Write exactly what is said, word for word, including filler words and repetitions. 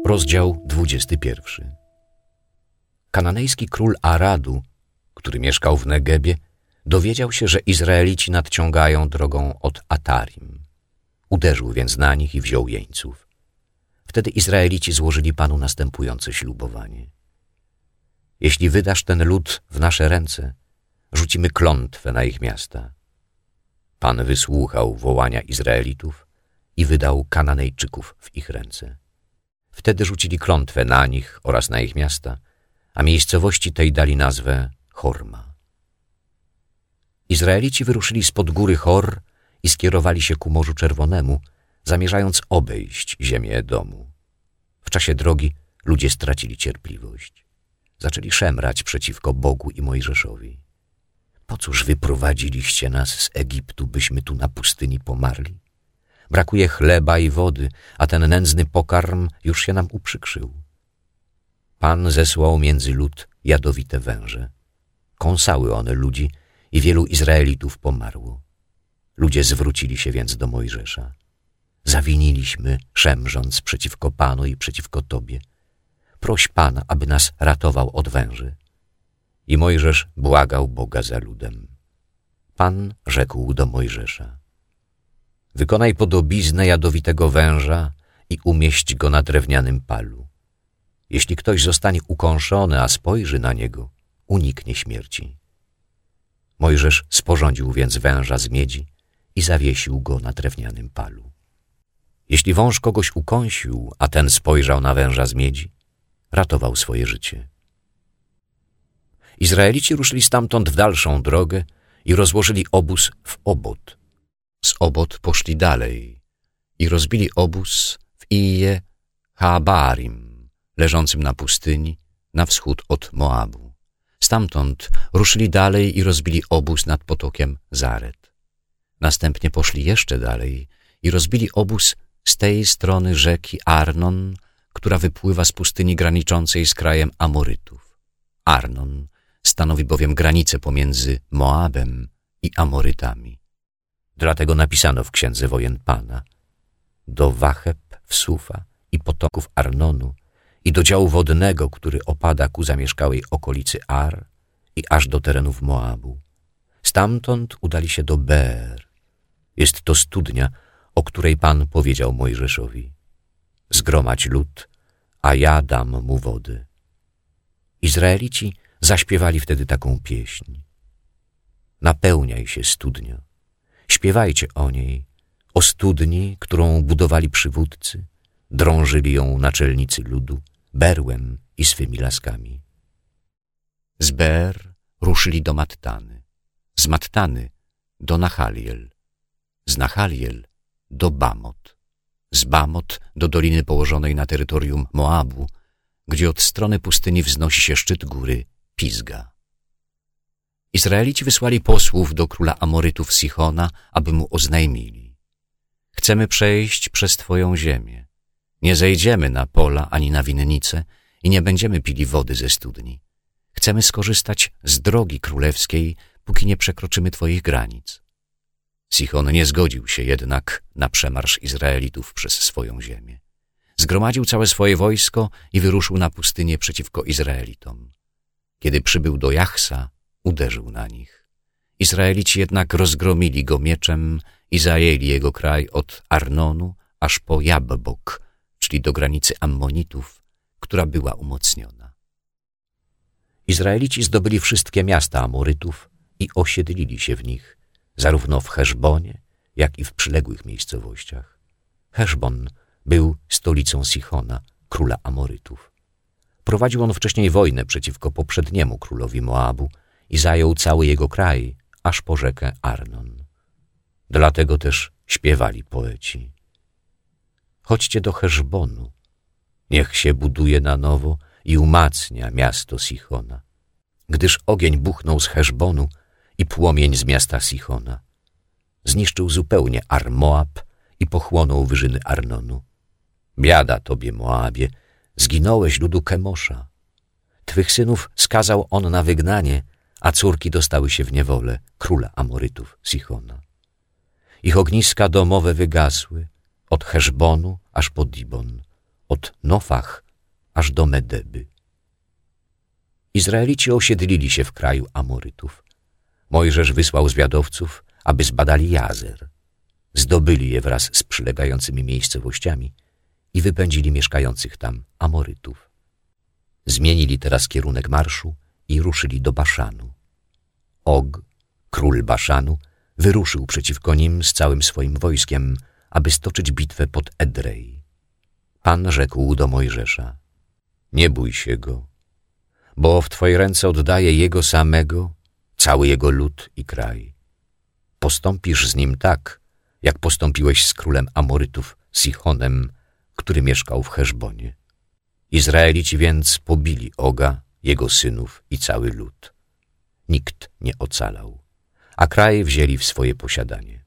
Rozdział dwudziesty pierwszy. Kananejski król Aradu, który mieszkał w Negebie, dowiedział się, że Izraelici nadciągają drogą od Atarim. Uderzył więc na nich i wziął jeńców. Wtedy Izraelici złożyli Panu następujące ślubowanie. Jeśli wydasz ten lud w nasze ręce, rzucimy klątwę na ich miasta. Pan wysłuchał wołania Izraelitów i wydał Kananejczyków w ich ręce. Wtedy rzucili klątwę na nich oraz na ich miasta, a miejscowości tej dali nazwę Horma. Izraelici wyruszyli spod góry Hor i skierowali się ku Morzu Czerwonemu, zamierzając obejść ziemię Edomu. W czasie drogi ludzie stracili cierpliwość. Zaczęli szemrać przeciwko Bogu i Mojżeszowi. Po cóż wyprowadziliście nas z Egiptu, byśmy tu na pustyni pomarli? Brakuje chleba i wody, a ten nędzny pokarm już się nam uprzykrzył. Pan zesłał między lud jadowite węże. Kąsały one ludzi i wielu Izraelitów pomarło. Ludzie zwrócili się więc do Mojżesza. Zawiniliśmy, szemrząc przeciwko Panu i przeciwko Tobie. Proś Pana, aby nas ratował od węży. I Mojżesz błagał Boga za ludem. Pan rzekł do Mojżesza: wykonaj podobiznę jadowitego węża i umieść go na drewnianym palu. Jeśli ktoś zostanie ukąszony, a spojrzy na niego, uniknie śmierci. Mojżesz sporządził więc węża z miedzi i zawiesił go na drewnianym palu. Jeśli wąż kogoś ukąsił, a ten spojrzał na węża z miedzi, ratował swoje życie. Izraelici ruszyli stamtąd w dalszą drogę i rozłożyli obóz w Obot. Z Obot poszli dalej i rozbili obóz w Ije Haabarim, leżącym na pustyni, na wschód od Moabu. Stamtąd ruszyli dalej i rozbili obóz nad potokiem Zaret. Następnie poszli jeszcze dalej i rozbili obóz z tej strony rzeki Arnon, która wypływa z pustyni graniczącej z krajem Amorytów. Arnon stanowi bowiem granicę pomiędzy Moabem i Amorytami. Dlatego napisano w Księdze Wojen Pana: do Wacheb, Wsufa i potoków Arnonu i do działu wodnego, który opada ku zamieszkałej okolicy Ar i aż do terenów Moabu. Stamtąd udali się do Beer. Jest to studnia, o której Pan powiedział Mojżeszowi: zgromadź lud, a ja dam mu wody. Izraelici zaśpiewali wtedy taką pieśń: napełniaj się, studnio, śpiewajcie o niej, o studni, którą budowali przywódcy, drążyli ją naczelnicy ludu, berłem i swymi laskami. Z Beer ruszyli do Mattany, z Mattany do Nachaliel, z Nachaliel do Bamot, z Bamot do doliny położonej na terytorium Moabu, gdzie od strony pustyni wznosi się szczyt góry Pisga. Izraelici wysłali posłów do króla Amorytów Sichona, aby mu oznajmili: chcemy przejść przez twoją ziemię. Nie zejdziemy na pola ani na winnice i nie będziemy pili wody ze studni. Chcemy skorzystać z drogi królewskiej, póki nie przekroczymy twoich granic. Sichon nie zgodził się jednak na przemarsz Izraelitów przez swoją ziemię. Zgromadził całe swoje wojsko i wyruszył na pustynię przeciwko Izraelitom. Kiedy przybył do Jachsa, uderzył na nich. Izraelici jednak rozgromili go mieczem i zajęli jego kraj od Arnonu aż po Jabbok, czyli do granicy Ammonitów, która była umocniona. Izraelici zdobyli wszystkie miasta Amorytów i osiedlili się w nich, zarówno w Heszbonie, jak i w przyległych miejscowościach. Heszbon był stolicą Sichona, króla Amorytów. Prowadził on wcześniej wojnę przeciwko poprzedniemu królowi Moabu i zajął cały jego kraj, aż po rzekę Arnon. Dlatego też śpiewali poeci: chodźcie do Heszbonu, niech się buduje na nowo i umacnia miasto Sichona, gdyż ogień buchnął z Heszbonu i płomień z miasta Sichona. Zniszczył zupełnie Ar-Moab i pochłonął wyżyny Arnonu. Biada tobie, Moabie, zginąłeś ludu Kemosza. Twych synów skazał on na wygnanie, a córki dostały się w niewolę króla Amorytów Sichona. Ich ogniska domowe wygasły, od Heszbonu aż po Dibon, od Nofach aż do Medeby. Izraelici osiedlili się w kraju Amorytów. Mojżesz wysłał zwiadowców, aby zbadali Jazer. Zdobyli je wraz z przylegającymi miejscowościami i wypędzili mieszkających tam Amorytów. Zmienili teraz kierunek marszu i ruszyli do Baszanu. Og, król Baszanu, wyruszył przeciwko nim z całym swoim wojskiem, aby stoczyć bitwę pod Edrei. Pan rzekł do Mojżesza: nie bój się go, bo w twoje ręce oddaję jego samego, cały jego lud i kraj. Postąpisz z nim tak, jak postąpiłeś z królem Amorytów Sichonem, który mieszkał w Heszbonie. Izraelici więc pobili Oga, jego synów i cały lud. Nikt nie ocalał, a kraj wzięli w swoje posiadanie.